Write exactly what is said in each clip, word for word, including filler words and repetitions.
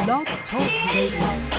Blog Talk Radio.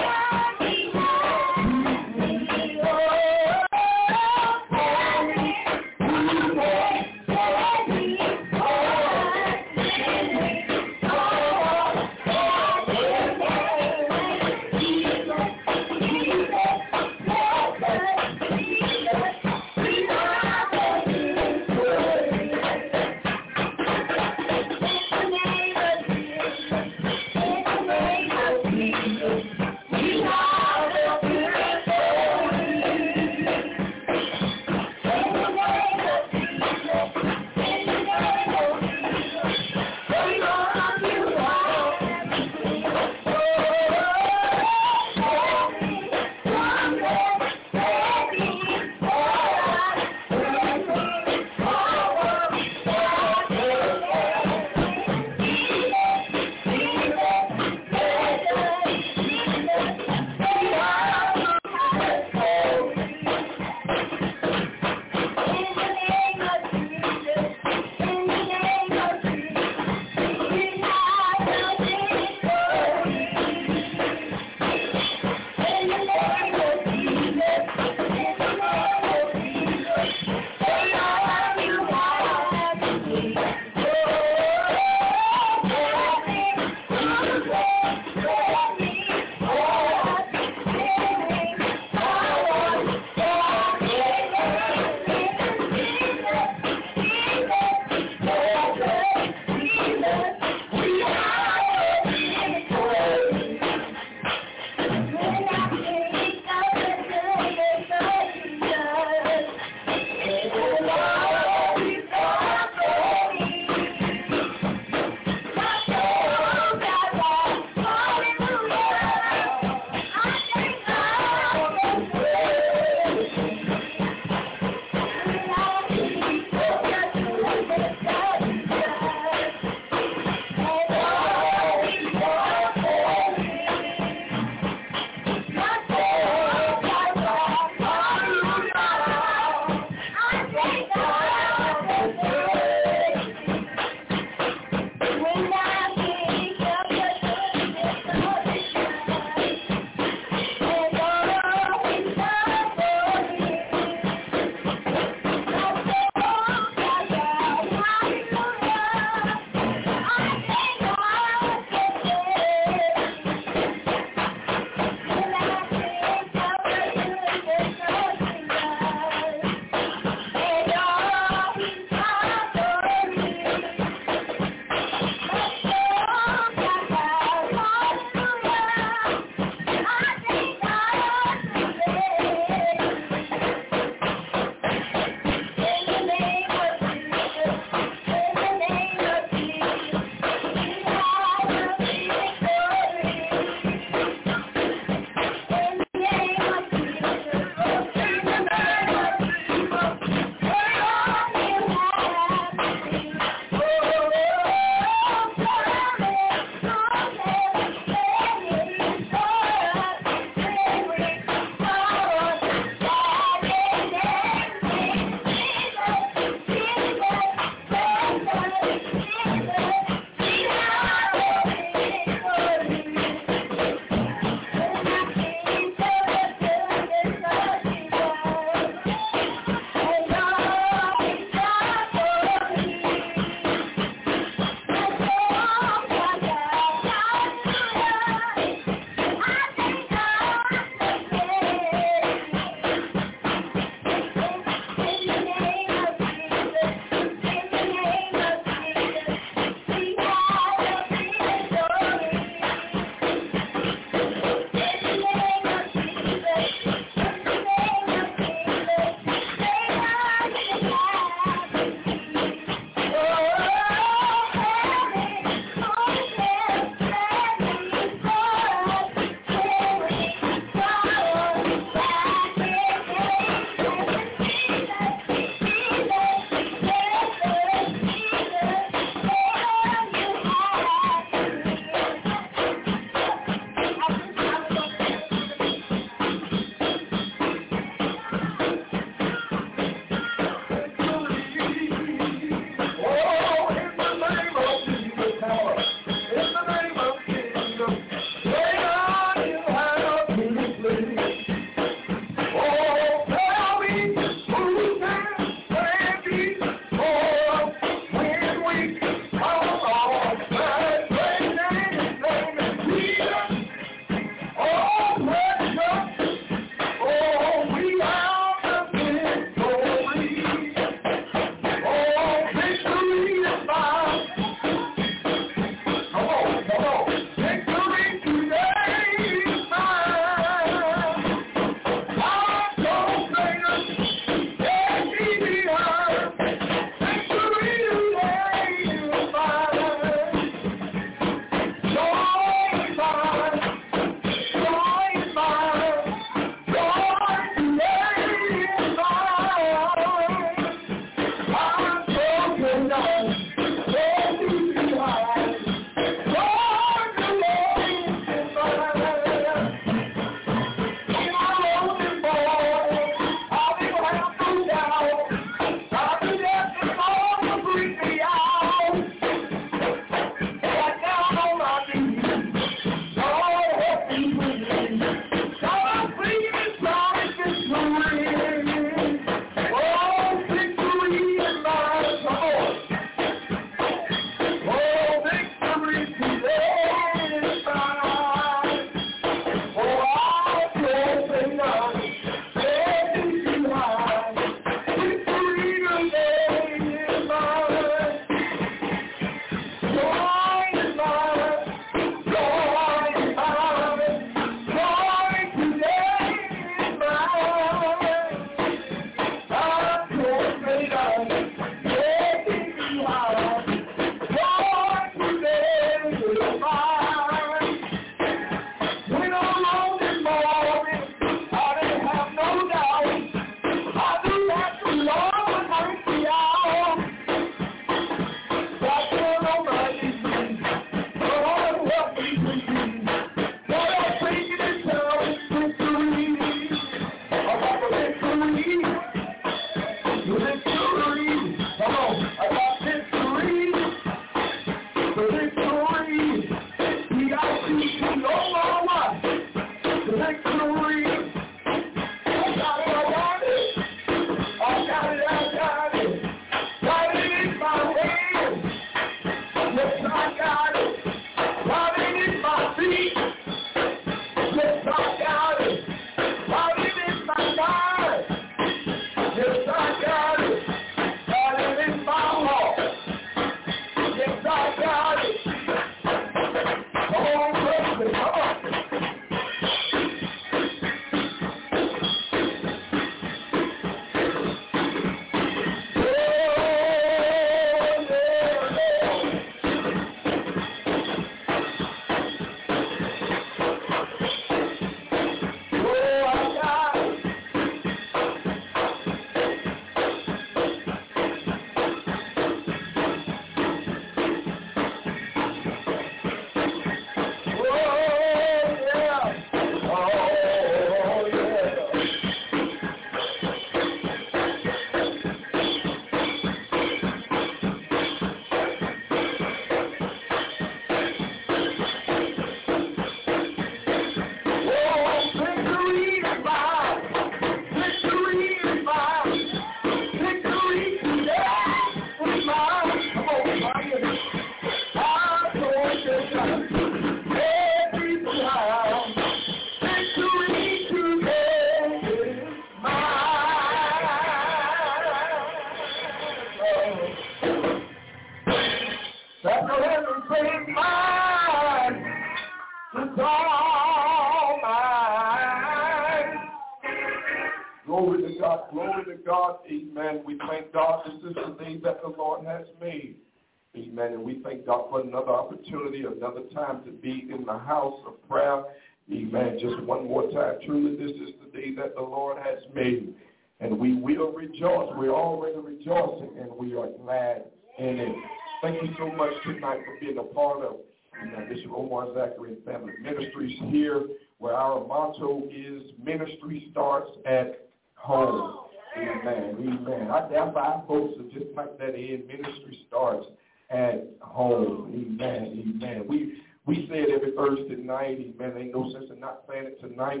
God. Glory to God. Amen. We thank God. This is the day that the Lord has made. Amen. And we thank God for another opportunity, another time to be in the house of prayer. Amen. Just one more time. Truly, this is the day that the Lord has made. And we will rejoice. We're already rejoicing, and we are glad in it. Thank you so much tonight for being a part of Amen. Bishop Omar Zachary and Family Ministries here, where our motto is ministry starts at home. Amen. Amen. I doubt five folks are just like that in. Ministry starts at home. Amen. Amen. We we say it every Thursday night. Amen. Ain't no sense in not saying it tonight.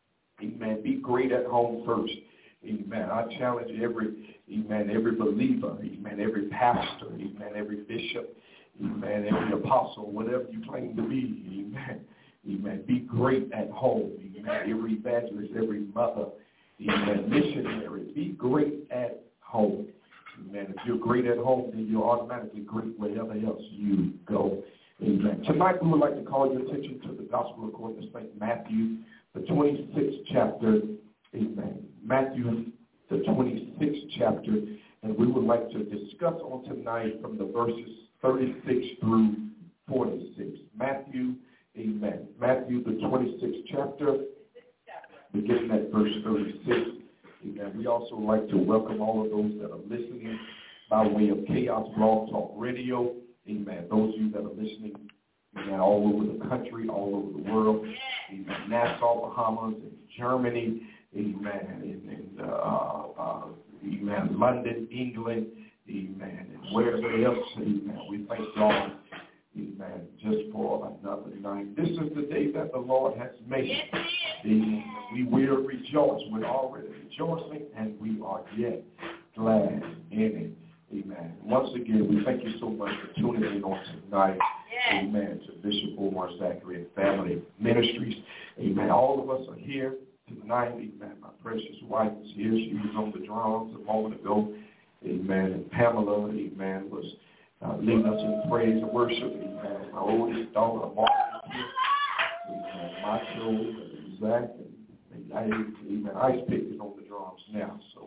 Amen. Be great at home first. Amen. I challenge every, amen, every believer, amen, every pastor, amen, every bishop, amen, every apostle, whatever you claim to be, amen, amen. Be great at home, amen. Every evangelist, every mother, amen, missionary, be great at home. Amen. If you're great at home, then you're automatically great wherever else you go. Amen. Tonight we would like to call your attention to the gospel according to Saint Matthew, the twenty-sixth chapter. Amen. Matthew, the twenty-sixth chapter, and we would like to discuss on tonight from the verses thirty-six through forty-six. Matthew, amen. Matthew, the twenty-sixth chapter, beginning at verse thirty-six. Amen. We also like to welcome all of those that are listening by way of Chaos Blog Talk Radio. Amen. Those of you that are listening, amen, all over the country, all over the world. Amen. Nassau, Bahamas, and Germany. Amen. And, and uh, uh, amen. London, England. Amen. And wherever else. Amen. We thank God. Amen. Just for another night. This is the day that the Lord has made. Amen. We will rejoice. We're already rejoicing, and we are yet glad in it. Amen. Once again, we thank you so much for tuning in on tonight. Amen. To Bishop Omar Zachary and Family Ministries. Amen. All of us are here tonight. Amen. My precious wife is here. She was on the drums a moment ago. Amen. And Pamela, amen, was uh, leading us in praise and worship. Amen. My oldest daughter, Mark, is here. Amen. Macho, and Zach, and, and amen. Ice Pick is on the drums now. So,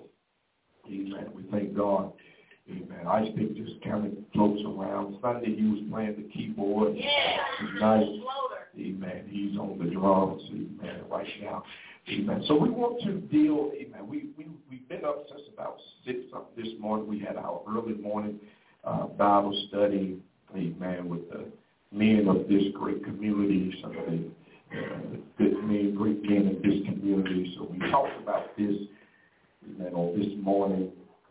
amen. We thank God. Amen. Ice Pick just kind of floats around. Sunday he was playing the keyboard. Yeah. Tonight, amen, he's on the drums, amen, right now. Amen. So we want to deal, amen, we, we, we've been up since about six up this morning. We had our early morning uh, Bible study, amen, with the men of this great community, some of the uh, good men, great men of this community. So we talked about this, amen, on this morning,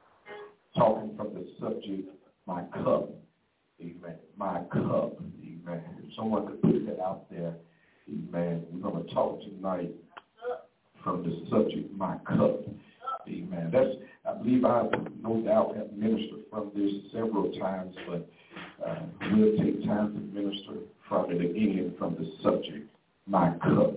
talking from the subject, my cup, amen, my cup, amen. If someone could put that out there, amen. We're going to talk tonight from the subject, my cup, amen. That's, I believe I no doubt have ministered from this several times, but uh, we'll take time to minister from it again from the subject, my cup,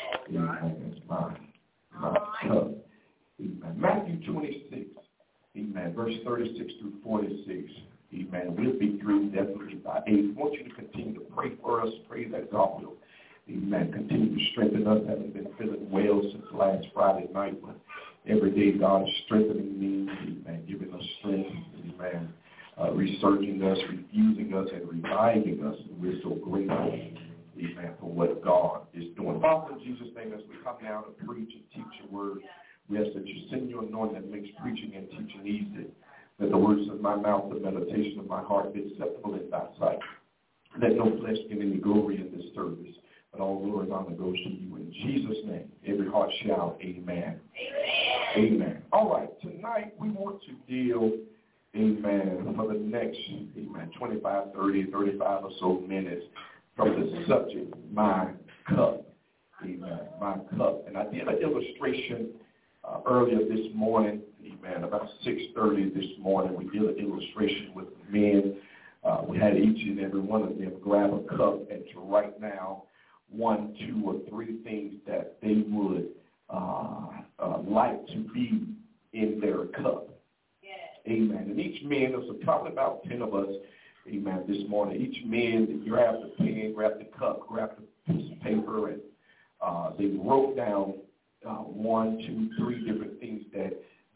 amen. It's my, my cup, amen. Matthew twenty-six. Amen. Verse thirty-six through forty-six. Amen. We'll be through definitely by eight. I want you to continue to pray for us. Pray that God will, amen, continue to strengthen us. I haven't been feeling well since last Friday night, but every day God is strengthening me. Amen. Giving us strength. Amen. Uh, resurging us, refusing us, and reviving us. And we're so grateful, amen, for what God is doing. Father, in Jesus' name, as we come now to preach and teach your word, we ask that you send your anointing that makes preaching and teaching easy, that the words of my mouth, the meditation of my heart be acceptable in thy sight, that no flesh get any glory in this service, but all glory and honor goes to you. In Jesus' name, every heart shout, amen. Amen. Amen. All right, tonight we want to deal, amen, for the next, amen, twenty-five, thirty, thirty-five or so minutes from the subject, my cup. Amen, my cup. And I did an illustration Uh, earlier this morning, amen, about six thirty this morning, we did an illustration with men. Uh, we had each and every one of them grab a cup and to write now one, two, or three things that they would uh, uh, like to be in their cup. Yeah. Amen. And each man, there's probably about ten of us, amen, this morning. Each man, grab the pen, grab the cup, grab the piece of paper, and uh, they wrote down Uh, one, two, three different things that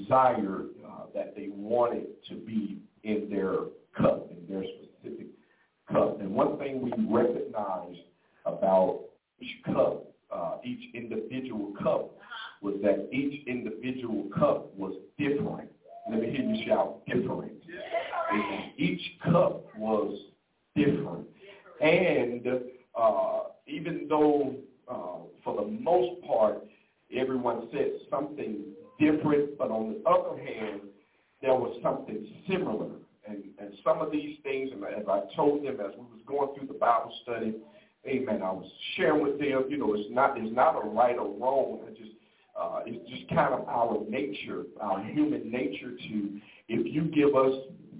desired, uh, that they wanted to be in their cup, in their specific cup. And one thing we recognize about each cup, uh, each individual cup, was that each individual cup was different. Let me hear you shout, different. And each cup was different. And uh, even though, uh, for the most part, everyone said something different, but on the other hand, there was something similar. And, and some of these things, and as I told them as we was going through the Bible study, amen, I was sharing with them, you know, it's not it's not a right or wrong. It just uh, it's just kind of our nature, our human nature to, if you give us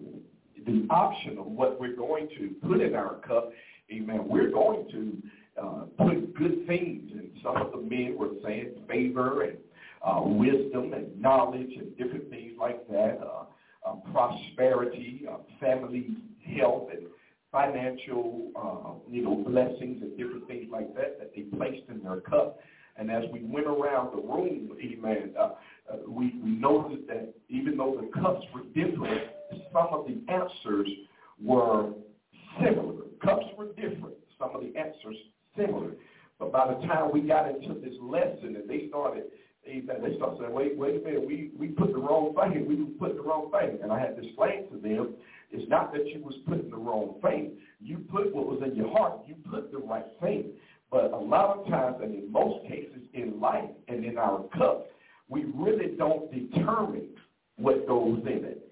the option of what we're going to put in our cup, amen, we're going to uh, put good things. And some of the men were saying favor and uh, wisdom and knowledge and different things like that, uh, uh, prosperity, uh, family health, and financial, uh, you know, blessings and different things like that that they placed in their cup. And as we went around the room, amen, uh, uh, we, we noticed that even though the cups were different, some of the answers were similar. Cups were different. Some of the answers similar. But by the time we got into this lesson and they started, amen, they started saying, wait, wait a minute, we, we put the wrong thing. We put the wrong thing. And I had to explain to them, it's not that you was putting the wrong thing. You put what was in your heart. You put the right thing. But a lot of times, and in most cases in life and in our cup, we really don't determine what goes in it.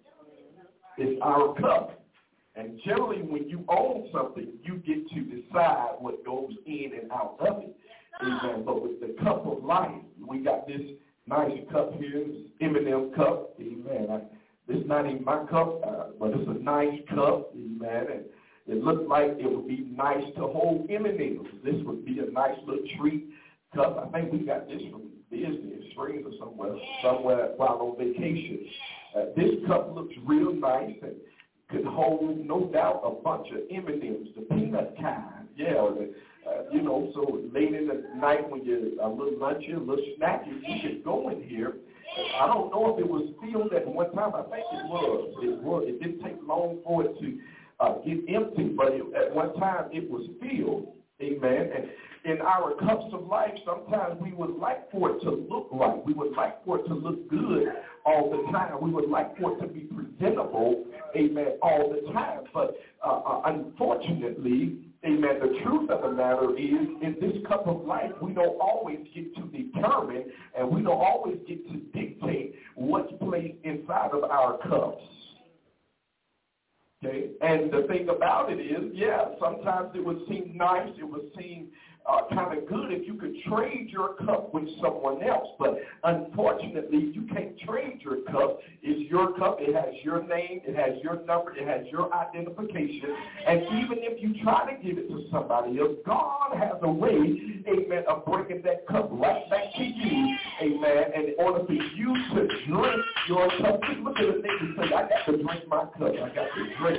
It's our cup. And generally when you own something, you get to decide what goes in and out of it. Amen. But with the cup of life, we got this nice cup here, this M and M cup. Amen. I, this is not even my cup, uh, but it's a nice cup. Amen. And it looked like it would be nice to hold M and M's. This would be a nice little treat cup. I think we got this from Disney Springs or somewhere, somewhere while on vacation. Uh, this cup looks real nice and could hold, no doubt, a bunch of M and M's, the peanut kind. Yeah, or the, uh, you know, so late in the night when you're a little lunchy, a little snacky, you could go in here. I don't know if it was filled at one time. I think it was. It was. It didn't take long for it to uh, get empty, but it, at one time it was filled. Amen. And in our cups of life, sometimes we would like for it to look right. We would like for it to look good all the time. We would like for it to be presentable, amen, all the time. But uh, uh, unfortunately, amen, the truth of the matter is, in this cup of life, we don't always get to determine and we don't always get to dictate what's placed inside of our cups. Okay? And the thing about it is, yeah, sometimes it would seem nice, it would seem uh, kind of good if you could trade your cup with someone else. But unfortunately, you can't trade your cup. It's your cup. It has your name. It has your number. It has your identification. And even if you try to give it to somebody else, God has a way, amen, of bringing that cup right back to you, amen. And in order for you to drink your cup, just look at the neighbor and say, I got to drink my cup. I got to drink.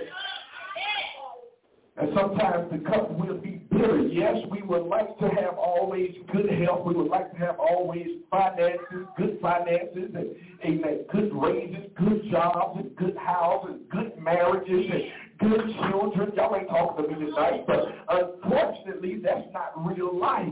And sometimes the cup will be bitter. Yes, we would like to have always good health. We would like to have always finances, good finances, and amen, good raises, good jobs, and good houses, good marriages, and good children. Y'all ain't talking to me tonight, but unfortunately, that's not real life.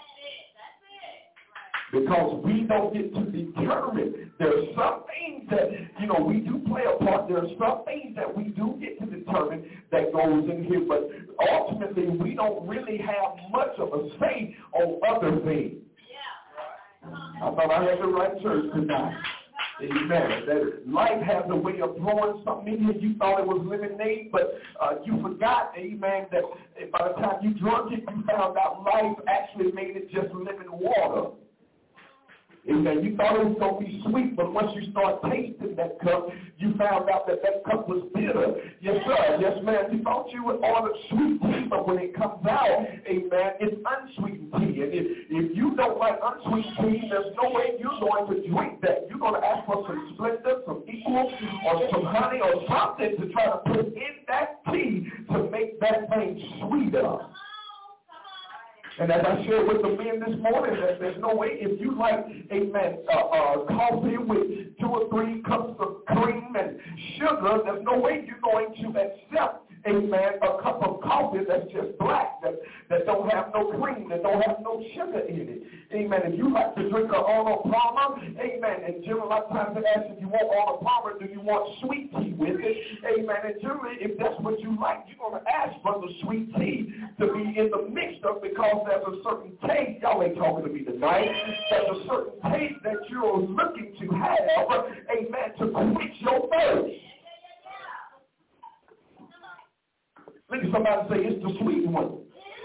Because we don't get to determine. There are some things that, you know, we do play a part. There are some things that we do get to determine that goes in here. But ultimately, we don't really have much of a say on other things. I thought I had the right church tonight. Amen. That life has a way of throwing something in you. You thought it was lemonade, but uh, you forgot, amen, that by the time you drunk it, you found out life actually made it just lemon water. Amen. You thought it was going to be sweet, but once you start tasting that cup, you found out that that cup was bitter. Yes, sir. Yes, ma'am. You thought you would order sweet tea, but when it comes out, amen, it's unsweetened tea. And if, if you don't like unsweetened tea, there's no way you're going to drink that. You're going to ask for some Splenda, some Equal, or some honey, or something to try to put in that tea to make that thing sweeter. And as I shared with the men this morning, that there's no way if you like, amen, uh, uh, coffee with two or three sugar, there's no way you're going to accept, amen, a cup of coffee that's just black, that, that don't have no cream, that don't have no sugar in it. Amen. If you like to drink an Arnold Palmer, amen, and generally a lot of times they ask if you want Arnold Palmer, do you want sweet tea with it? Amen. And generally, if that's what you like, you're going to ask for the sweet tea to be in the mixture because there's a certain taste. Y'all ain't talking to me tonight. There's a certain taste that you're looking to have, amen, to quench your thirst. Look at somebody say, it's the sweet one.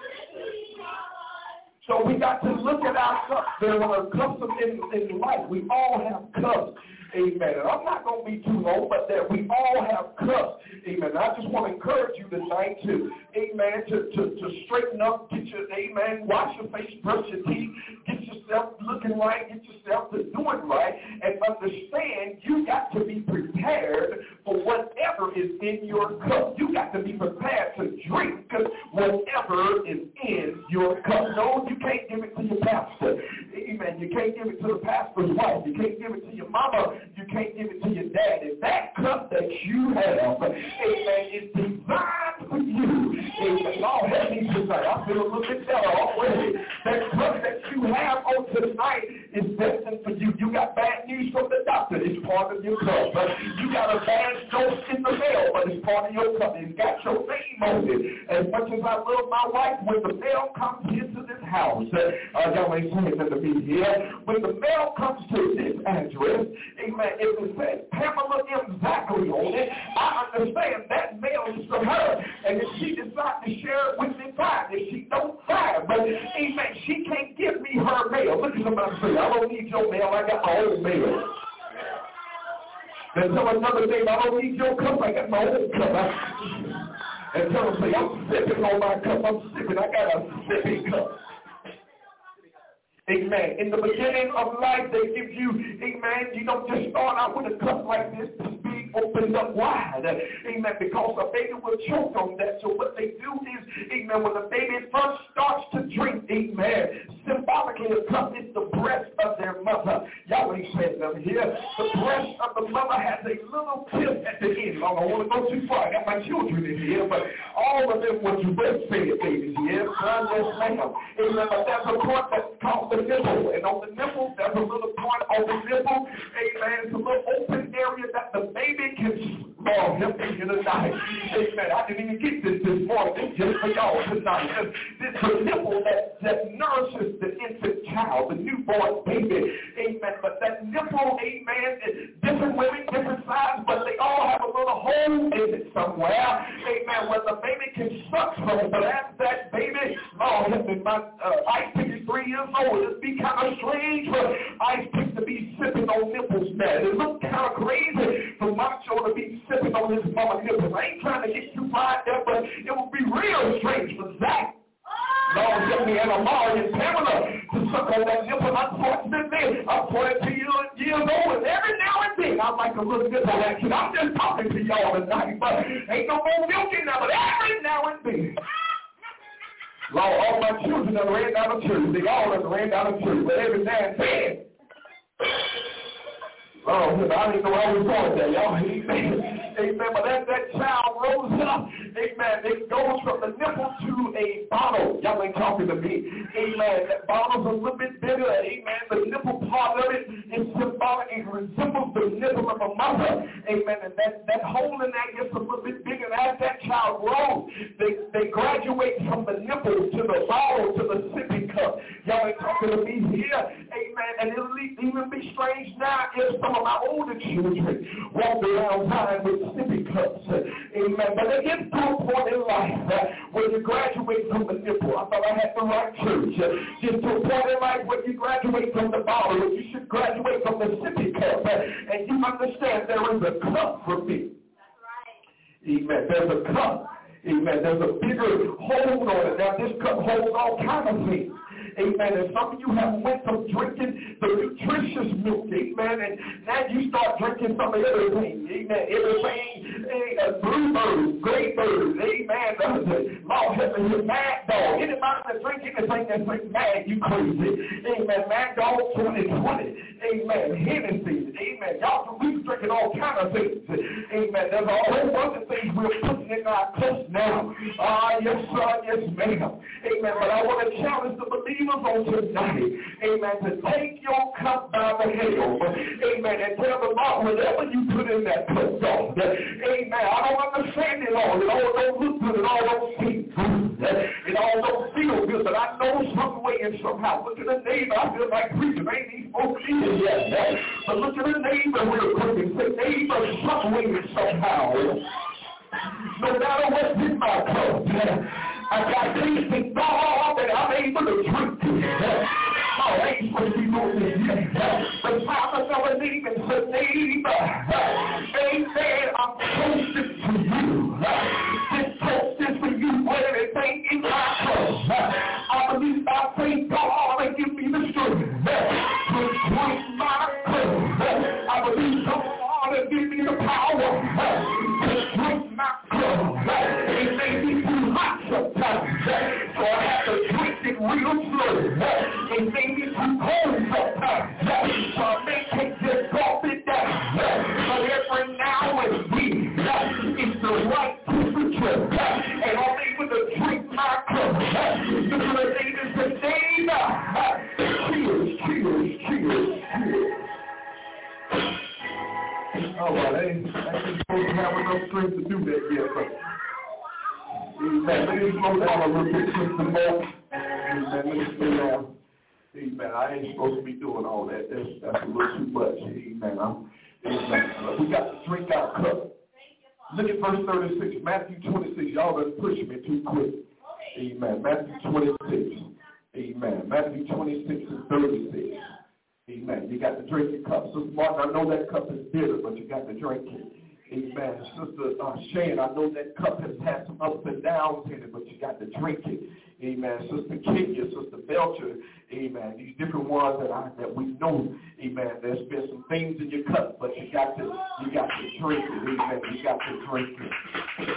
So we got to look at our cups. There are cups in, in life. We all have cups. Amen. And I'm not going to be too long, but that we all have cups. Amen. And I just want to encourage you tonight to, amen, to, to, to straighten up, get your, amen, wash your face, brush your teeth, get yourself looking right, get yourself to doing right, and understand you got to be prepared for whatever is in your cup. You got to be prepared to drink whatever is in your cup. No, you can't give it to your pastor. Amen. You can't give it to the pastor's wife. You can't give it to your mama. You can't give it to your dad. If that cup that you have, amen, is designed for you, amen, Lord help me tonight. I feel a little bit better already. That cup that you have on tonight is destined for you. You got bad news from the doctor. It's part of your cup. You got a bad dose in the mail, but it's part of your cup. It's got your name on it. As much as I love my wife, when the mail comes into this house, uh, y'all ain't saying nothing to me here. When the mail comes to this address, amen, if it says Pamela M. Zachary on it, I understand that mail is for her. And if she decides to share it with me, fine. If she don't, fine. But, amen, she can't give me her mail. Look at somebody say, I don't need your mail. I got my own mail. And tell another name, I don't need your cup. I got my own cup. I, and tell them, say, I'm sipping on my cup. I'm sipping. I got a sipping cup. Amen. In the beginning of life, they give you, amen, you don't just start out with a cup like this, this big, opened up wide. Amen. Because a baby will choke on that. So what they do is, amen, when the baby first starts to drink, amen, symbolically a cup is the breast of their mother. Y'all ain't saying nothing here. The breast of the mother has a little tip at the end. I don't want to go too far. I got my children in here, but all of them was breastfed babies. Yes, son, yes, ma'am. Amen. But there's a part that's called the nipple, and on the nipple, there's a little part on the nipple, amen, it's a little open area that the baby can, Lord, help me here tonight, amen, I didn't even get this this morning, it's just for y'all tonight, this is a nipple that, that nourishes the infant child, the newborn baby, amen, but that nipple, amen, is different women, different sizes, but they all have a little hole in it somewhere, amen, where the baby can suck from it, but as that baby, Lord, help me, my uh, Ice Pick is three years old, it'd be kind of strange for Ice Pick to be sipping on nipples, man. It looks kind of crazy for Macho to be sipping on his mama nipples. I ain't trying to get too far there, but it would be real strange for Zach. Lord, get me and Amari and Pamela to suck on that nipple. Unfortunately, I'm forty-two years old, and every now and then I like a little nipple action. I'm just talking to y'all tonight, but ain't no more milk in there, but every now and then. Lord, all my children have ran down the church. They all have ran down the church, but every now and then. Oh, I didn't know I was going there, y'all. Amen. Amen. But as that child rose up, amen, it goes from the nipple to a bottle. Y'all ain't talking to me. Amen. That bottle's a little bit bigger. Amen. The nipple part of it is symbolic. It resembles the nipple of a mother. Amen. And that, that hole in that gets a little bit bigger. And as that child grows, they, they graduate from the nipple to the bottle to the sipping cup. Y'all ain't talking to me here. Amen. And it'll even be strange now if some of my older children walk around time with sipping cups. Amen. But it gets to a point in life uh, where you graduate from the nipple. I thought I had the right church. Uh, get to a point in life where you graduate from the bottle. You should graduate from the sipping cup. Uh, and you understand there is a cup for me. That's right. Amen. There's a cup. Amen. There's a bigger hold on it. Now this cup holds all kinds of things. Amen. And some of you have went from drinking the nutritious milk, amen, and now you start drinking some of everything, amen. Everything, uh, bluebird, greybird, amen. Uh, Lord help me, Mad Dog. Anybody that drink anything that's like mad, you crazy. Amen. Mad Dog twenty twenty. Amen. Hennessy. Amen. Y'all, we drinking all kind of things. Amen. There's a whole bunch of things we're putting in our cups now. Ah, uh, yes, sir, yes, ma'am. Amen. But I want to challenge the believers on tonight, amen, to take your cup by the helm, amen, and tell the Lord, whatever you put in that cup, God, amen, I don't understand it all. It all don't look good. It all don't seem good. It all don't feel good, but I know some way and somehow. Look at the neighbor. I feel like preaching. Ain't these folks either yet? But look at the neighbor real quick and say, neighbor, some way and somehow, no matter what's in my cup, I got things in God that I'm able to drink. Oh, I ain't supposed to be doing this yet. But Father, so a neighbor and say, neighbor, amen, I'm toasting to you. This toast is for you for everything in my cup. I believe I thank God and give me the strength to drink my cup. I believe God and give me the power to drink my cup. It may be too hot sometimes, so I have to drink it real slow. It may be too cold sometimes, so I may take this coffee down. But every now and then, it's the right temperature, and I'm able to drink my cup. Look at the neighbor and say, neighbor, cheers, cheers, cheers, cheers. All right, I ain't, I ain't supposed to have enough strength to do that yet, but amen. Let me slow down a little bit, Sister Mo. Amen. Let me slow down. Amen. I ain't supposed to be doing all that. That's, that's a little too much. Amen. I'm, amen. We got to drink our cup. Look at verse thirty-six. Matthew twenty-six. Y'all done push me too quick. Amen. Matthew twenty-six. Amen. Matthew twenty-six and thirty-six. Amen. You got to drink your cup. Sister Martin, I know that cup is bitter, but you got to drink it. Amen. Sister uh, Shane, I know that cup has had some ups and downs in it, but you got to drink it. Amen. Sister Kenya, Sister Belcher, amen. These different ones that I that we know, amen. There's been some things in your cup, but you got to you got to drink it. Amen. You got to drink it.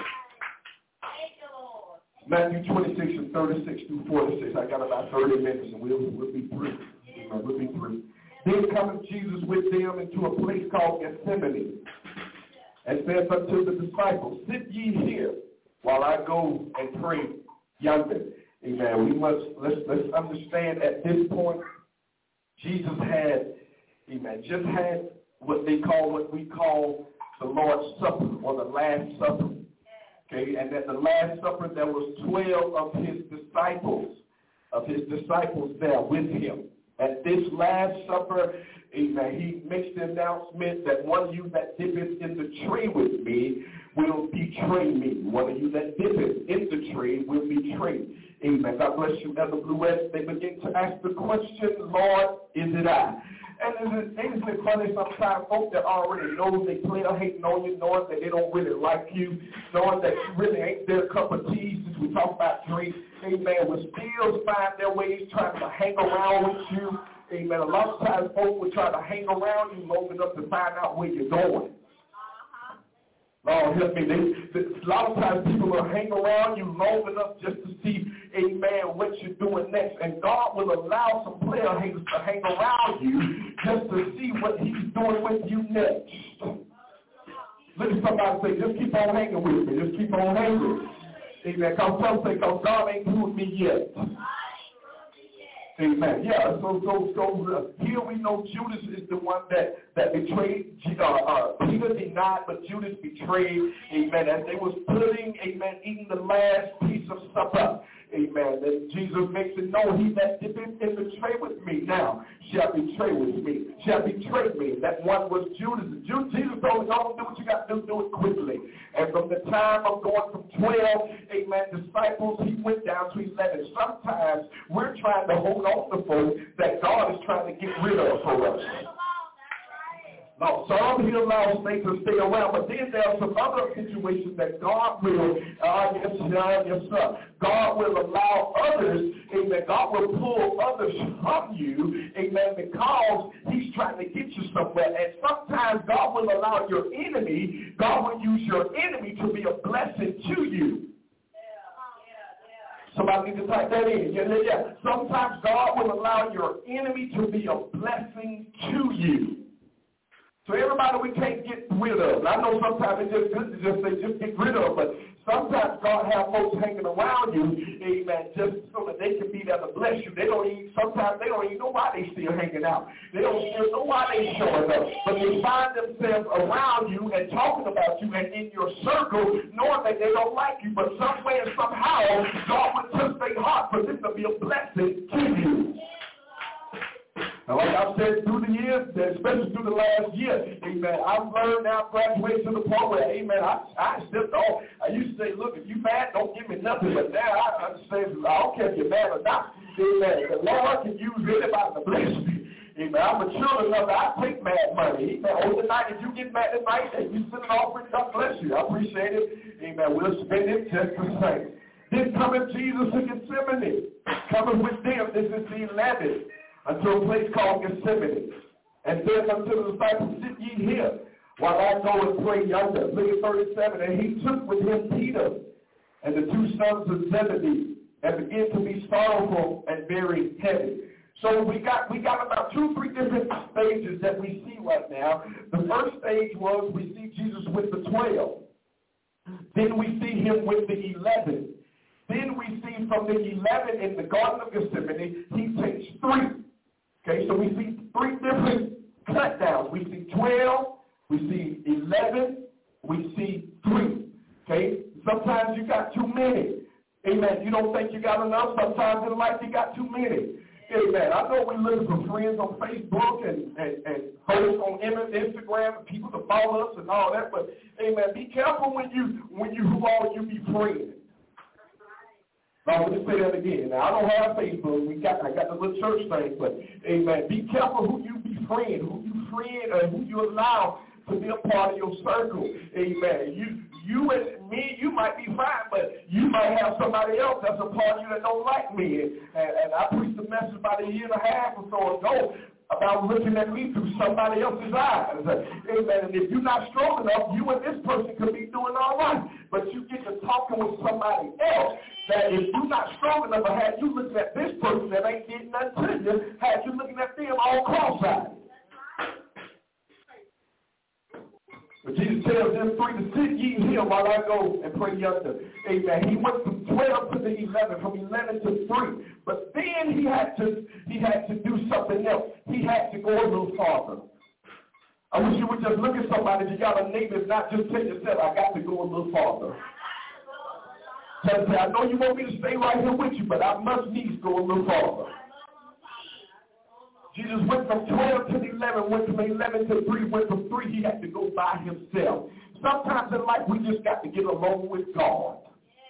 Matthew twenty-six and thirty-six through forty-six. I got about thirty minutes, and we'll we'll be through. Amen. We'll be through. Then cometh Jesus with them into a place called Gethsemane, and saith unto the disciples, sit ye here while I go and pray yonder. Amen. We must, let's, let's understand at this point, Jesus had, amen, just had what they call, what we call the Lord's Supper or the Last Supper. Okay, and at the Last Supper there was twelve of his disciples, of his disciples there with him. At this Last Supper, amen, he makes the announcement that one of you that dippeth in the tray with me will betray me. One of you that dippeth in the tray will betray. Amen. God bless you, Elder Bluette. They begin to ask the question, Lord, is it I? And isn't it funny sometimes folks that already know they play a hating on you, knowing that they don't really like you, knowing that you really ain't their cup of tea since we talk about drink, amen, will still find their ways trying to hang around with you. Amen. A lot of times folks will try to hang around you long enough to find out where you're going. Lord help me. They, they, a lot of times people will hang around you long enough just to see, amen, what you're doing next. And God will allow some player haters to hang around you just to see what he's doing with you next. Look at somebody say, just keep on hanging with me. Just keep on hanging. Amen. Because some say, because God ain't through with me yet. Amen. Yeah, so so so uh, here we know Judas is the one that, that betrayed, uh, uh, Peter denied, but Judas betrayed, amen, as they was putting, amen, eating the last piece of supper. Amen. And Jesus makes it known, he that dippeth in the tray with me now shall betray with me, shall betray me. That one was Judas. Jesus told him, don't do what you got to do, do it quickly. And from the time of going from twelve, amen, disciples, he went down to eleven. Sometimes we're trying to hold on to folks that God is trying to get rid of for us. Now, some he allows things to stay around, but then there are some other situations that God will, uh, yes, uh, yes, sir. God will allow others, amen, God will pull others from you, amen, because he's trying to get you somewhere. And sometimes God will allow your enemy, God will use your enemy to be a blessing to you. Somebody need to type that in. Yeah, yeah, yeah. Sometimes God will allow your enemy to be a blessing to you. So everybody we can't get rid of. And I know sometimes it's just good to just say, just get rid of, but sometimes God have folks hanging around you, amen, just so that they can be there to bless you. They don't even, sometimes they don't even know why they still hanging out. They don't still know why they showing up. But they find themselves around you and talking about you and in your circle, knowing that they don't like you. But some way and somehow, God would touch their heart for this to be a blessing to you. Now, like I've said through the years, especially through the last year, amen, I've learned now, graduated to the point where, amen, I, I still don't. I used to say, look, if you mad, don't give me nothing. But now I understand, I don't care if you're mad or not. Amen. The Lord can use anybody to bless me. Amen. I'm mature enough that I take mad money. Amen. Over the night, if you get mad tonight and you send an offering, God bless you. I appreciate it. Amen. We'll spend it just the same. Then cometh Jesus to Gethsemane. Coming with them, this is the eleventh. Unto a place called Gethsemane. And then unto the disciples, sit ye here, while I go and pray yonder. Look at thirty-seven. And he took with him Peter and the two sons of Zebedee, and began to be sorrowful and very heavy. So we got we got about two, three different stages that we see right now. The first stage was we see Jesus with the twelve. Then we see him with the eleven. Then we see from the eleven in the Garden of Gethsemane, he takes three. Okay, so we see three different cut downs. We see twelve, we see eleven, we see three. Okay, sometimes you got too many. Amen. You don't think you got enough. Sometimes in life you got too many. Amen. I know we're looking for friends on Facebook and, and, and posts on Instagram and people to follow us and all that, but amen, be careful when you when you who all you be friends. Now, let me say that again. Now, I don't have Facebook. We got, I got the little church thing, but, amen, be careful who you befriend, who you friend, or who you allow to be a part of your circle. Amen. You you and me, you might be fine, but you might have somebody else that's a part of you that don't like me. And, and I preached a message about a year and a half or so ago about looking at me through somebody else's eyes. Amen. And if you're not strong enough, you and this person could be doing all right. But you get to talking with somebody else that if you're not strong enough, or had you looking at this person that ain't getting nothing to you, had you looking at them all cross-eyed. But Jesus tells them three to sit ye here while I go and pray yonder. Amen. He went from twelve to the eleven, from eleven to three. But then he had to he had to do something else. He had to go a little farther. I wish you would just look at somebody. If you got a neighbor, not just tell yourself, I got to go a little farther. Tell them, I know you want me to stay right here with you, but I must needs go a little farther. Jesus went from twelve to eleven, went from eleven to three, went from three, he had to go by himself. Sometimes in life, we just got to get along with God.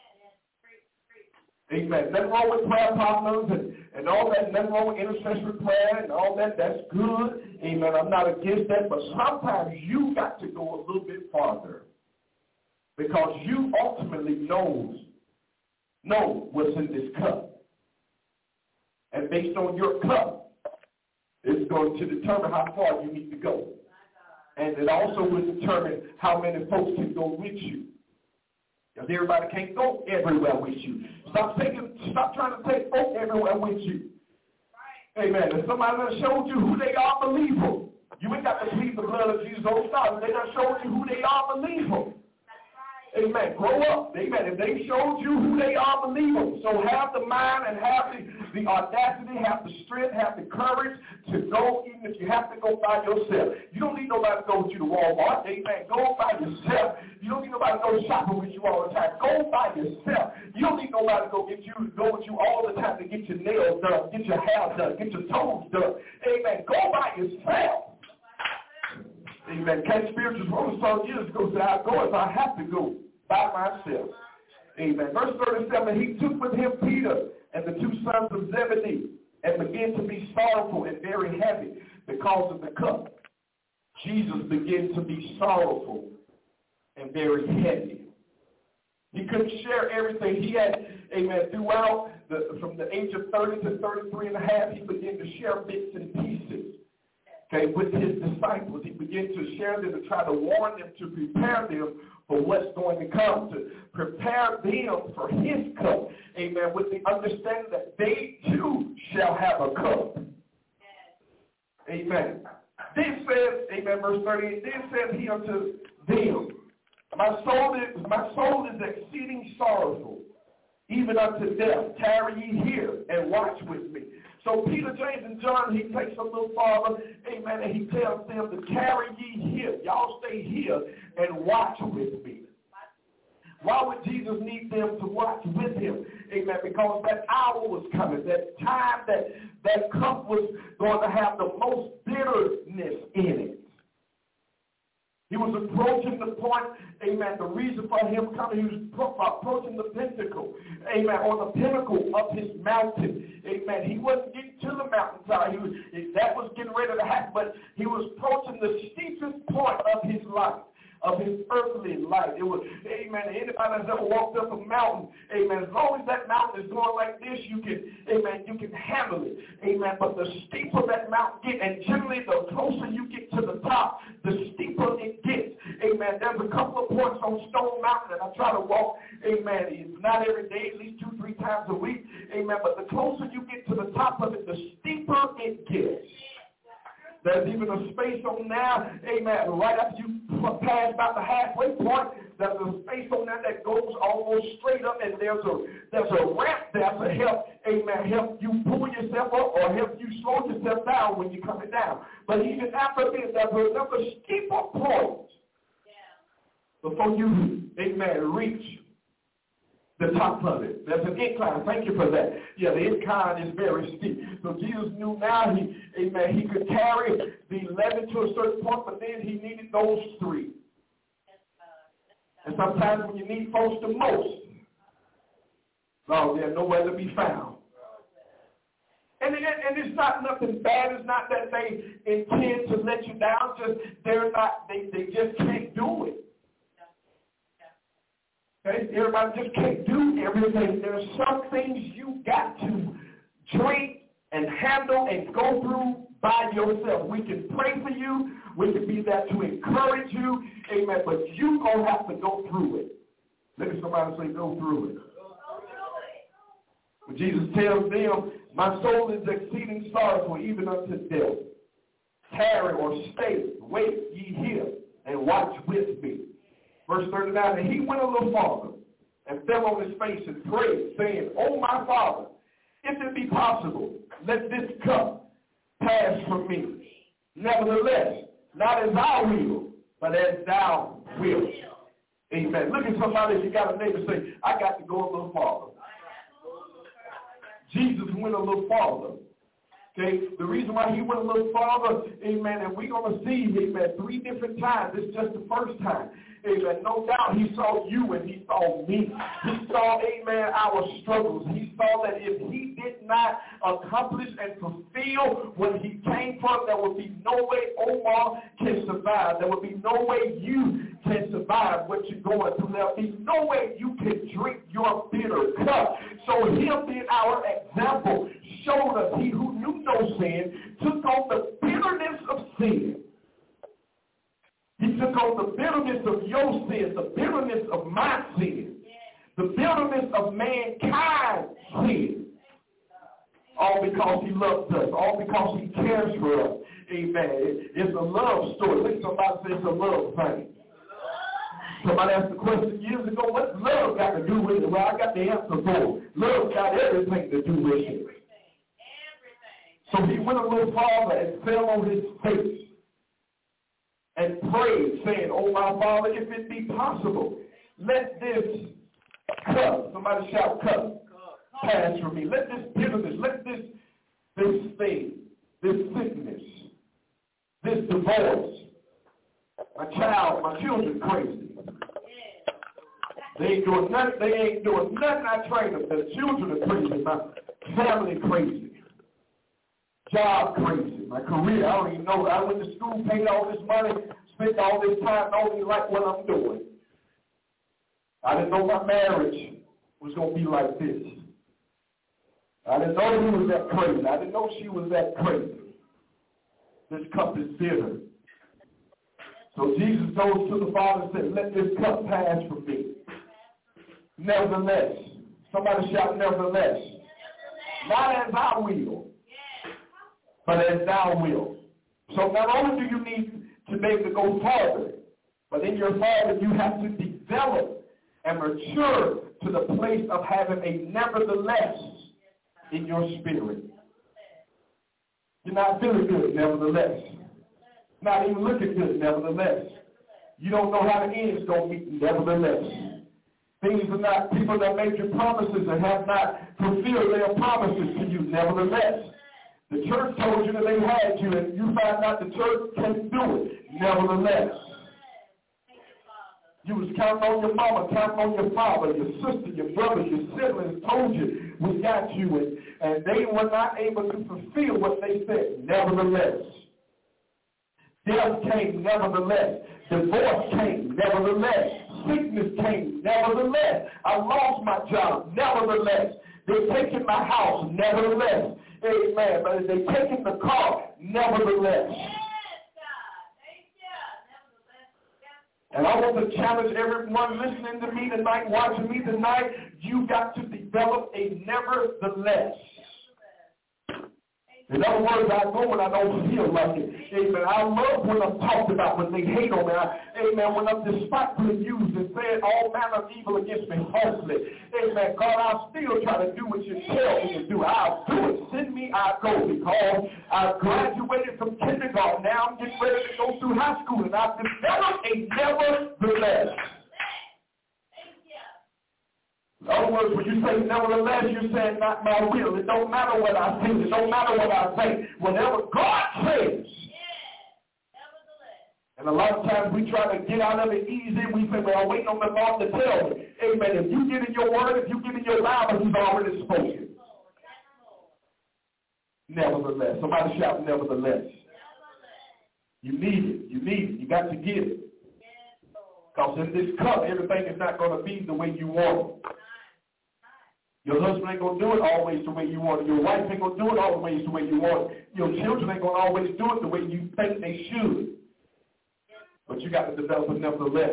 Amen. Nothing wrong with prayer partners and, and all that. Nothing wrong with intercessory prayer and all that. That's good. Amen. I'm not against that. But sometimes you got to go a little bit farther because you ultimately knows, know what's in this cup. And based on your cup, it's going to determine how far you need to go. And it also will determine how many folks can go with you. Because everybody can't go everywhere with you. Stop taking, stop trying to take folk everywhere with you. Amen. If somebody done showed you who they are, believe them. You ain't got to plead the blood of Jesus. Don't stop. They done showed you who they are, believe them. Amen. Grow up. Amen. If they showed you who they are, believe them. So have the mind and have the, the audacity, have the strength, have the courage to go, even if you have to go by yourself. You don't need nobody to go with you to Walmart. Amen. Go by yourself. You don't need nobody to go shopping with you all the time. Go by yourself. You don't need nobody to go get you, go with you all the time to get your nails done, get your hair done, get your toes done. Amen. Go by yourself. Amen. Cat Spirituals wrote a song years ago, said, I'll go if I have to go by myself. Amen. Verse thirty-seven, he took with him Peter and the two sons of Zebedee and began to be sorrowful and very heavy because of the cup. Jesus began to be sorrowful and very heavy. He couldn't share everything. He had, amen, throughout, the, from the age of thirty to thirty-three and a half, he began to share bits and pieces. Okay, with his disciples, he began to share them, to try to warn them, to prepare them for what's going to come, to prepare them for his cup, amen, with the understanding that they too shall have a cup. Amen. Then says, amen, verse thirty-eight, then said he unto them, my soul is, my soul is exceeding sorrowful, even unto death. Tarry ye here and watch with me. So Peter, James, and John, he takes a little farther, amen, and he tells them to tarry ye here. Y'all stay here and watch with me. Why would Jesus need them to watch with him? Amen. Because that hour was coming. That time, that, that cup was going to have the most bitterness in it. He was approaching the point, amen, the reason for him coming, he was pro- approaching the pinnacle, amen, or the pinnacle of his mountain, amen. He wasn't getting to the mountainside. He was, that was getting ready to happen, but he was approaching the steepest point of his life, of his earthly life. It was, amen, anybody that's ever walked up a mountain, amen, as long as that mountain is going like this, you can, amen, you can handle it, amen, but the steeper that mountain gets, and generally the closer you get to the top, the steeper it gets, amen. There's a couple of points on Stone Mountain, and I try to walk, amen, it's not every day, at least two, three times a week, amen, but the closer you get to the top of it, the steeper it gets. There's even a space on there, amen, right after you pass about the halfway point, there's a space on there that goes almost straight up, and there's a there's a ramp there to help, amen, help you pull yourself up or help you slow yourself down when you're coming down. But even after this, there's another steeper point before you, amen, reach the top of it. There's an incline. Thank you for that. Yeah, the incline is very steep. So Jesus knew now he, amen, he could carry the eleven to a certain point, but then he needed those three. And sometimes when you need folks the most, oh, they're nowhere to be found. And, it, and it's not nothing bad. It's not that they intend to let you down. Just they're not. They, they just can't do it. Okay? Everybody just can't do everything. There are some things you got to drink and handle and go through by yourself. We can pray for you. We can be there to encourage you. Amen. But you're going to have to go through it. Look at somebody say, go through it. When Jesus tells them, my soul is exceeding sorrowful, even unto death. Tarry or stay, wait ye here, and watch with me. Verse thirty-nine, and he went a little farther and fell on his face and prayed, saying, O my Father, if it be possible, let this cup pass from me. Nevertheless, not as I will, but as thou wilt. Amen. Look at somebody, if you got a neighbor, say, I got to go a little farther. Jesus went a little farther. Okay, the reason why he went a little farther, amen, and we're going to see, amen, three different times. It's just the first time. Amen. No doubt he saw you and he saw me. He saw, amen, our struggles. He saw that if he did not accomplish and fulfill what he came from, there would be no way Omar can survive. There would be no way you can survive what you're going through. There would be no way you can drink your bitter cup. So him being our example showed us he who knew no sin took on the bitterness of sin. He took on the bitterness of your sin, the bitterness of my sin, the bitterness of mankind's sin. All because he loves us, all because he cares for us. Amen. It's a love story. Look, somebody say it's a love thing. Somebody asked the question years ago, what's love got to do with it? Well, I got the answer for it. Love got everything to do with it. So he went a little farther and fell on his face and prayed, saying, oh, my Father, if it be possible, let this cup, somebody shout cup, pass from me. Let this bitterness, let this, this thing, this sickness, this divorce, my child, my children crazy. They ain't doing nothing, they ain't doing nothing I train them. The children are crazy, my family crazy. Job crazy, my career, I don't even know. I went to school, paid all this money, spent all this time, don't even like what I'm doing. I didn't know my marriage was going to be like this. I didn't know he was that crazy. I didn't know she was that crazy. This cup is bitter. So Jesus goes to the Father and said, let this cup pass from me. Nevertheless, somebody shout, nevertheless, not as I will, but as thou wilt. So not only do you need to be able to go farther, but in your farther you have to develop and mature to the place of having a nevertheless in your spirit. You're not feeling good, nevertheless. Not even looking good, nevertheless. You don't know how the end's going to meet, nevertheless. Things are not, people that made you promises and have not fulfilled their promises to you, nevertheless. The church told you that they had you, and you found out the church can't do it, nevertheless. You was counting on your mama, counting on your father, your sister, your brother, your siblings told you, we got you, and, and they were not able to fulfill what they said, nevertheless. Death came, nevertheless. Divorce came, nevertheless. Sickness came, nevertheless. I lost my job, nevertheless. They're taking my house, nevertheless. Amen. But they're taking the car, nevertheless. And I want to challenge everyone listening to me tonight, watching me tonight, you got to develop a nevertheless. In other words, I know when I don't feel like it. Amen. I love when I'm talked about, when they hate on me. I, amen. When I'm despitefully used and saying all manner of evil against me falsely. Amen. God, I'll still try to do what you tell me to do. I'll do it. Send me, I'll go. Because I graduated from kindergarten. Now I'm getting ready to go through high school. And I've developed a nevertheless. In other words, when you say nevertheless, you're saying not my will. It don't matter what I think. It don't matter what I think. Whatever God says. And a lot of times we try to get out of it easy. We say, well, I'm waiting on the Lord to tell me. Amen. If you get in your word, if you get in your Bible, he's already spoken. Nevertheless. Somebody shout nevertheless. You need it. You need it. You got to get it. Because in this cup, everything is not going to be the way you want it. Your husband ain't going to do it always the way you want it. Your wife ain't going to do it always the way you want it. Your children ain't going to always do it the way you think they should. But you got to develop it nevertheless.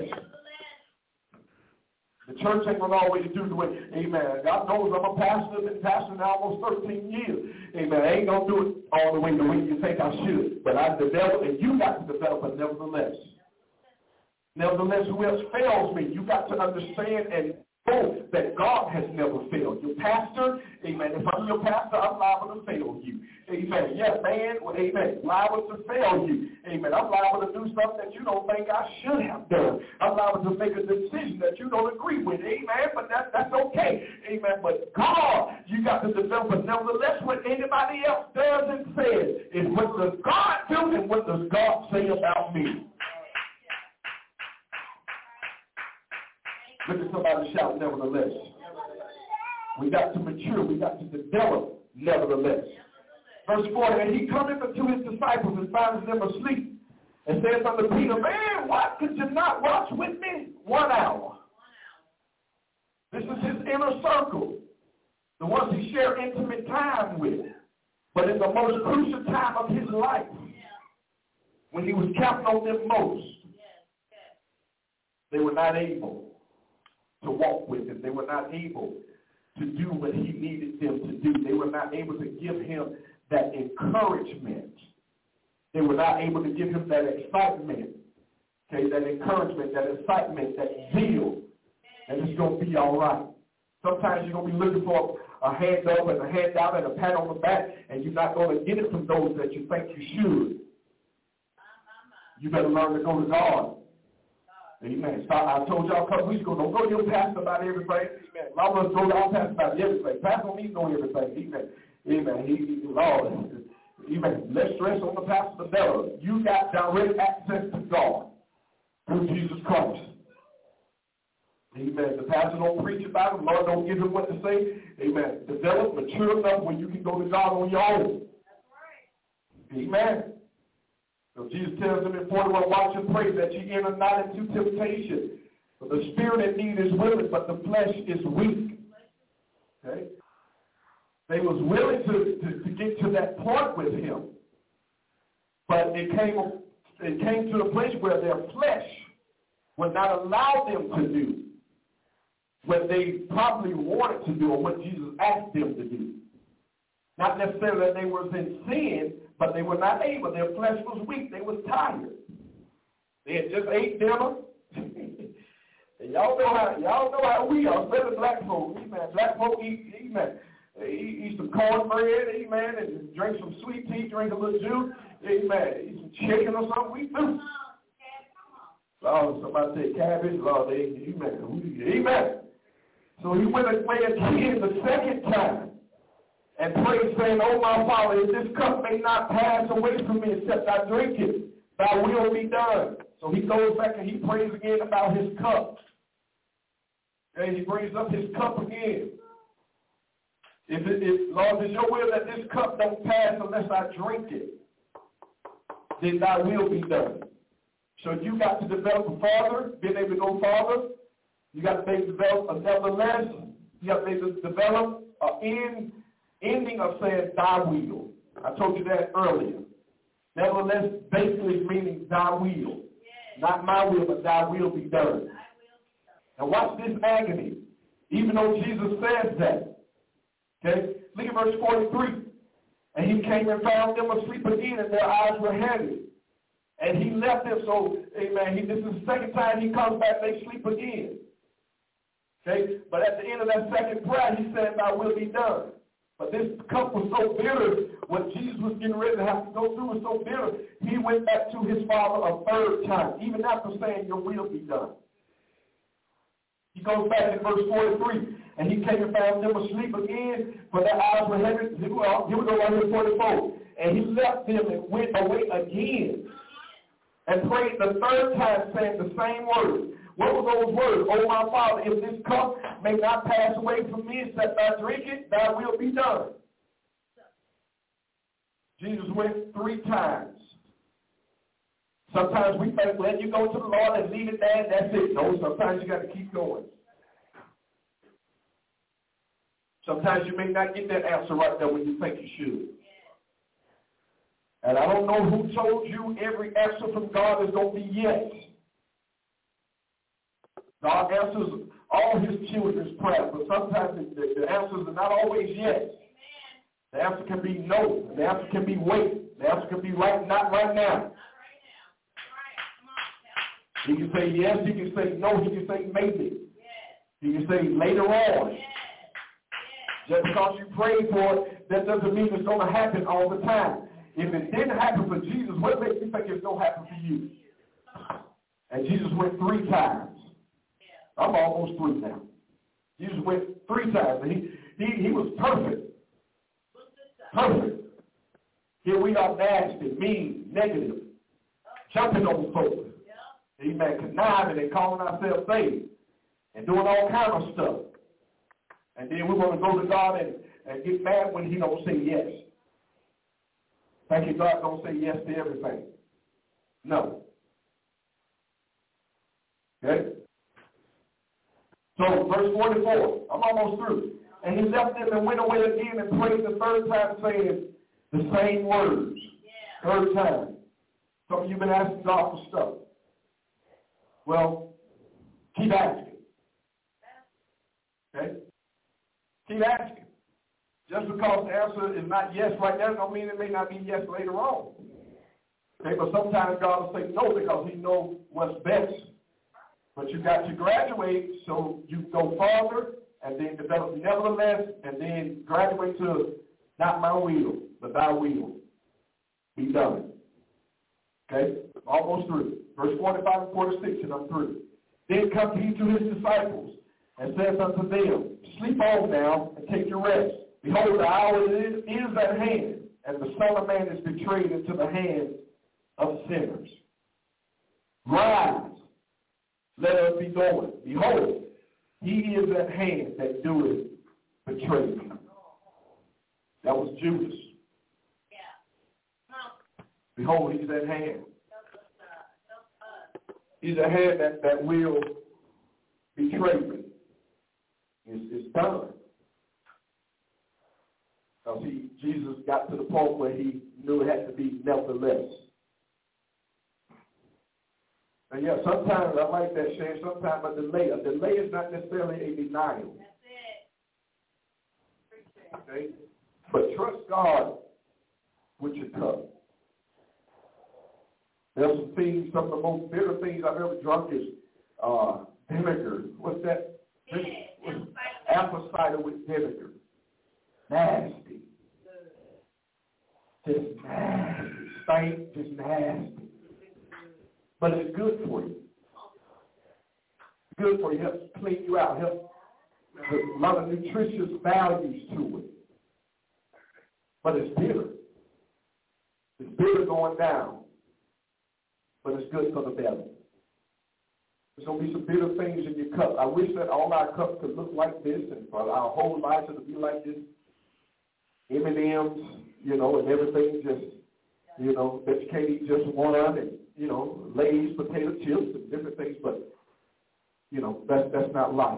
The church ain't going to always do the way, amen. God knows I'm a pastor, been pastoring now almost thirteen years. Amen. I ain't going to do it all the way the way you think I should. But I develop, and you got to develop it nevertheless. Nevertheless, who else fails me? You got to understand and know that God has never failed. Your pastor, amen. If I'm your pastor, I'm liable to fail you. Amen. Yes, man, well, amen. Liable to fail you. Amen. I'm liable to do something that you don't think I should have done. I'm liable to make a decision that you don't agree with. Amen. But that, that's okay. Amen. But God, you got to develop it. Nevertheless, what anybody else does and says is what does God do and what does God say about me? Look at somebody shout, nevertheless. We got to mature. We got to develop, nevertheless. Verse forty, and he cometh unto his disciples and finds them asleep, and says unto Peter, man, what, could you not watch with me one hour? This is his inner circle, the ones he shared intimate time with. But in the most crucial time of his life, when he was counting on them most, they were not able to walk with him. They were not able to do what he needed them to do. They were not able to give him that encouragement. They were not able to give him that excitement, okay, that encouragement, that excitement, that zeal, that it's going to be all right. Sometimes you're going to be looking for a hand up and a hand down and a pat on the back, and you're not going to get it from those that you think you should. You better learn to go to God. Amen. So I told y'all a couple weeks ago, don't go to your pastor about everything. Amen. A lot of us go to our pastor about everything. Pastor don't need to know everything. Amen. Amen. He, he, Lord. Amen. Less stress on the pastor, the better. You got direct access to God through Jesus Christ. Amen. The pastor don't preach about him. Lord don't give him what to say. Amen. Develop, mature enough where you can go to God on your own. That's right. Amen. So Jesus tells them in forty-one, watch and pray that ye enter not into temptation. For the spirit indeed is willing, but the flesh is weak. Okay? They was willing to, to, to get to that point with him. But it came, it came to a place where their flesh would not allow them to do what they probably wanted to do or what Jesus asked them to do. Not necessarily that they were in sin, but they were not able. Their flesh was weak. They was tired. They had just ate dinner. And y'all know how y'all know how we are, especially black folks. Amen. Black folks eat, amen. Eat, eat some cornbread, amen, and drink some sweet tea, drink a little juice, amen. Eat some chicken or something. We do. Oh, somebody say cabbage, Lord, amen. Amen. So he went away again the second time and prayed, saying, "Oh, my Father, if this cup may not pass away from me except I drink it, thy will be done." So he goes back and he prays again about his cup. And he brings up his cup again. If, it, if Lord, it's your will that this cup don't pass unless I drink it, then thy will be done. So you got to develop a farther, being able to go farther. You got to be able to develop a nevertheless. You got to be able to develop an end, ending of saying thy will. I told you that earlier. Nevertheless, basically meaning thy will. Yes. Not my will, but thy will be done. Now watch this agony. Even though Jesus says that. Okay? Look at verse forty-three. And he came and found them asleep again, and their eyes were heavy. And he left them, so, amen, he, this is the second time he comes back, they sleep again. Okay? But at the end of that second prayer, he said, thy will be done. But this cup was so bitter, what Jesus was getting ready to have to go through was so bitter, he went back to his Father a third time, even after saying, your will be done. He goes back in verse forty-three, and he came and found them asleep again, for their eyes were heavy. Here we go, here we go right here, forty-four. And he left them and went away again, and prayed the third time, saying the same words. What were those words? Oh, my Father, if this cup may not pass away from me, except I drink it, thy will be done. Jesus went three times. Sometimes we think, well, you go to the Lord and leave it there, and that's it. No, sometimes you got to keep going. Sometimes you may not get that answer right there when you think you should. And I don't know who told you every answer from God is going to be yes. God answers all his children's prayers, but sometimes the, the, the answers are not always yes. Amen. The answer can be no. The answer can be wait. The answer can be right, not right now. Not right now. Right. Come on. He can say yes. He can say no. He can say maybe. Yes. He can say later on. Yes. Yes. Just because you pray for it, that doesn't mean it's going to happen all the time. If it didn't happen for Jesus, what makes you think it's going to happen for you? And Jesus went three times. I'm almost through now. Jesus went three times. And he, he, he was perfect. Perfect. Here we are nasty, mean, negative, jumping over folks. Amen. Conniving and calling ourselves saved and doing all kind of stuff. And then we want to go to God and, and get mad when he don't say yes. Thank you, God don't say yes to everything. No. Okay? So, verse forty-four, I'm almost through. And he left them and went away again and prayed the third time, saying the same words. Yeah. Third time. Some of you have been asking God for stuff. Well, keep asking. Okay? Keep asking. Just because the answer is not yes right now, don't mean it may not be yes later on. Okay, but sometimes God will say no because he knows what's best. But you got to graduate so you go farther and then develop nevertheless and then graduate to not my will, but thy will be done. Okay? Almost through. Verse forty-five and forty-six, and I'm through. Then come he to his disciples and says unto them, sleep on now and take your rest. Behold, the hour is, is at hand, and the Son of Man is betrayed into the hands of sinners. Rise. Let us be going. Behold, he is at hand that doeth betray me. That was Judas. Yeah. Behold, he's at hand. He's at hand that, that will betray me. It's, it's done. Because he, Jesus got to the point where he knew it had to be nevertheless. And yeah, sometimes I like that, Shane. Sometimes a delay. A delay is not necessarily a denial. That's it. Okay? But trust God with your cup. There's some things, some of the most bitter things I've ever drunk is uh, vinegar. What's that? Yeah, What's, apple cider with vinegar. Nasty. Just nasty. Stank, just nasty. But it's good for you. It's good for you. It helps clean you out. It helps a lot of nutritious values to it. But it's bitter. It's bitter going down. But it's good for the belly. There's going to be some bitter things in your cup. I wish that all our cups could look like this and for our whole lives to be like this. M and M's, you know, and everything just, you know, that you can't eat just one and, you know, Lay's, potato chips and different things. But, you know, that's, that's not life.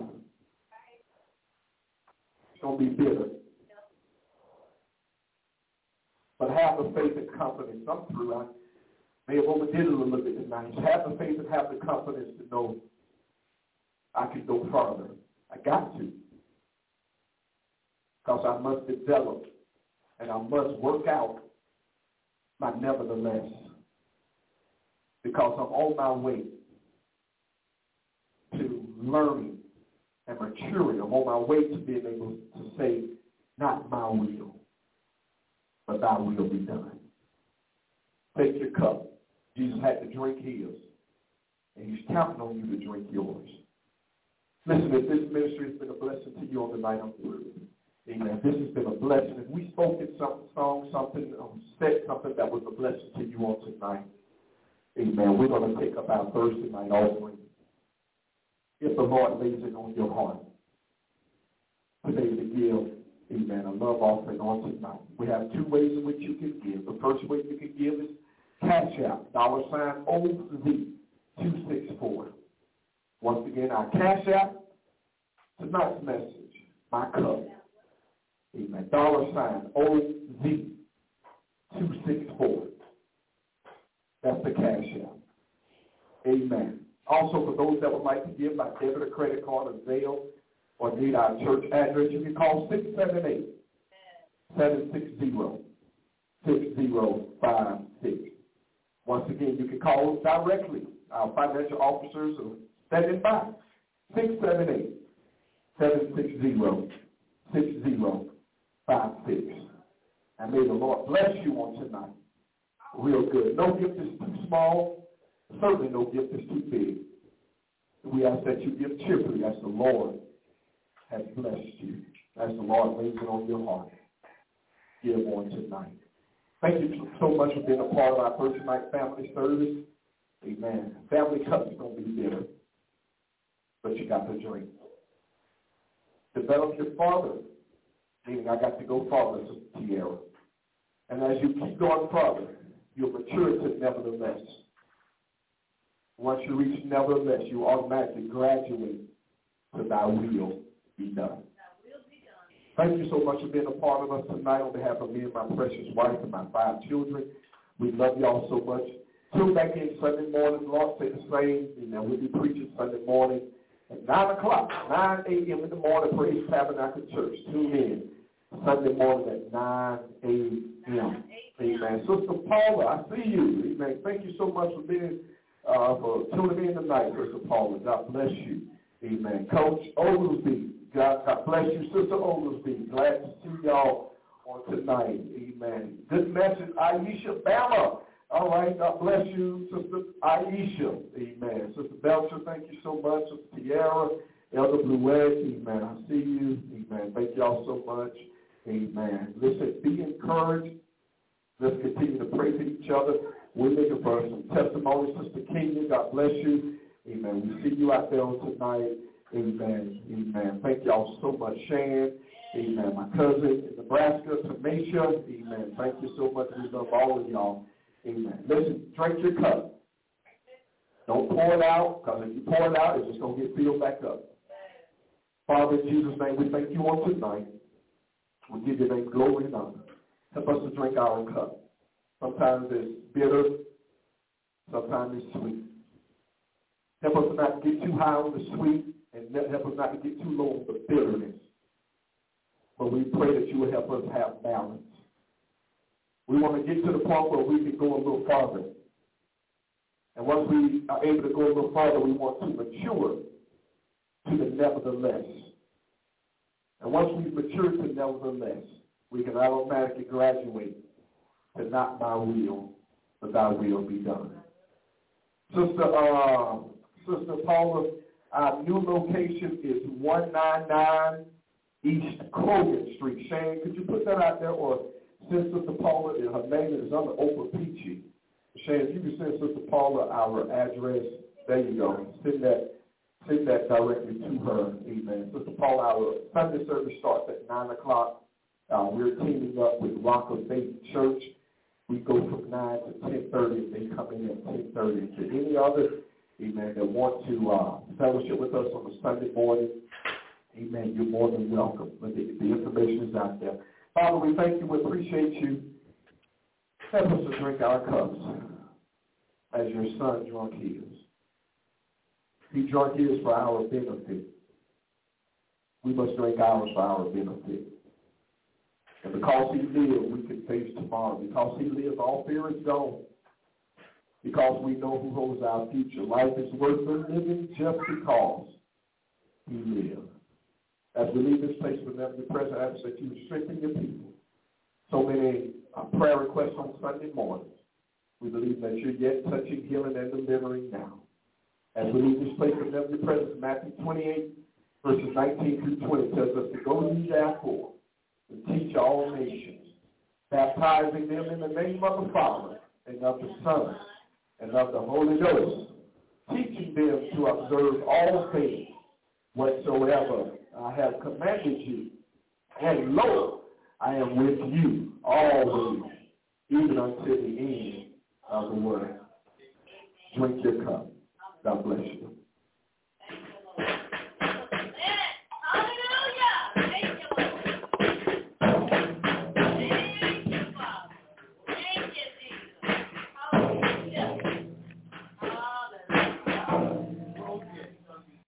It's going to be bitter. But have the faith and confidence. I'm through. I may have overdid it a little bit tonight. Have the faith and have the confidence to know I can go further. I got to. Because I must develop and I must work out my nevertheless. Because I'm on my way to learning and maturing. I'm on my way to being able to say, not my will, but thy will be done. Take your cup. Jesus had to drink his, and he's counting on you to drink yours. Listen, if this ministry has been a blessing to you on the night I'm through, amen, this has been a blessing. If we spoke in some song, something, or said something that was a blessing to you on tonight, amen, we're going to take up our Thursday night offering. If the Lord lays it on your heart today to give, amen, a love offering on tonight. We have two ways in which you can give. The first way you can give is Cash App, dollar sign O Z two six four. Once again, our Cash App, tonight's message, my cup. Amen. Dollar sign O Z two six four. That's the Cash App. Amen. Also, for those that would like to give by debit or credit card or Zelle or need our church address, you can call six seven eight, seven six zero, six zero five six. Once again, you can call us directly. Our financial officers are standing by. six seven eight, seven six zero, six zero five six. And may the Lord bless you on tonight. Real good. No gift is too small. Certainly no gift is too big. We ask that you give cheerfully as the Lord has blessed you, as the Lord lays it on your heart. Give on tonight. Thank you so much for being a part of our Thursday night family service. Amen. Family cup is going to be bitter, but you got to drink. Develop your father, meaning I got to go farther, Sister Tierra. And as you keep going farther, you'll mature to nevertheless. Once you reach nevertheless, you automatically graduate to thy will be done. Thank you so much for being a part of us tonight on behalf of me and my precious wife and my five children. We love y'all so much. Tune back in Sunday morning. Lord, say the same. You know, we'll be preaching Sunday morning at nine o'clock, nine a.m. in the morning, Praise Tabernacle Church. Tune in Sunday morning at nine a.m. Amen. Sister Paula, I see you. Amen. Thank you so much for being, uh, for tuning in tonight, Sister Paula. God bless you. Amen. Coach Oglesby. God, God bless you, Sister Oglesby. Glad to see y'all on tonight. Amen. Good message, Aisha Bama. All right, God bless you, Sister Aisha. Amen. Sister Belcher, thank you so much. Sister Tierra, Elder Bluet, amen. I see you. Amen. Thank y'all so much. Amen. Listen, be encouraged. Let's continue to pray for each other. We're looking for some testimonies. Sister Kenya, God bless you. Amen. We see you out there on tonight. Amen. Amen. Thank y'all so much, Shan. Amen. My cousin in Nebraska, Tamisha. Amen. Thank you so much. We love all of y'all. Amen. Listen, drink your cup. Don't pour it out, because if you pour it out, it's just going to get filled back up. Father, in Jesus' name, we thank you on tonight. We give your name glory and honor. Help us to drink our cup. Sometimes it's bitter. Sometimes it's sweet. Help us not to get too high on the sweet, and help us not to get too low on the bitterness. But we pray that you will help us have balance. We want to get to the point where we can go a little farther. And once we are able to go a little farther, we want to mature to the nevertheless. And once we've matured to nevertheless, we can automatically graduate to not my will, but thy will be done. Sister, uh, Sister Paula, our new location is one ninety-nine East Krogan Street. Shane, could you put that out there? Or send Sister Paula, her name is under Oprah Peachy. Shane, if you can send Sister Paula our address, there you go. Send that, send that directly to her. Amen. Sister Paula, our Sunday service starts at nine o'clock. Uh, we're teaming up with Rock of Faith Church. We go from nine to ten thirty, and they come in at ten thirty. To any other, amen, that want to uh, fellowship with us on a Sunday morning, amen, you're more than welcome. But the, the information is out there. Father, we thank you. We appreciate you. Help us to drink our cups as your son drunk his. He drunk his for our benefit. We must drink ours for our benefit. And because he lived, we can face tomorrow. Because he lives, all fear is gone. Because we know who holds our future. Life is worth the living just because he lived. As we leave this place, remember the present, I ask that you strengthen your people. So many uh, prayer requests on Sunday mornings. We believe that you're yet touching, healing, and delivering now. As we leave this place, remember the present, Matthew twenty-eight, verses nineteen through twenty, tells us to go ye therefore and teach all nations, baptizing them in the name of the Father and of the Son and of the Holy Ghost, teaching them to observe all things whatsoever I have commanded you. And lo, I am with you always, even unto the end of the world. Drink your cup. God bless you.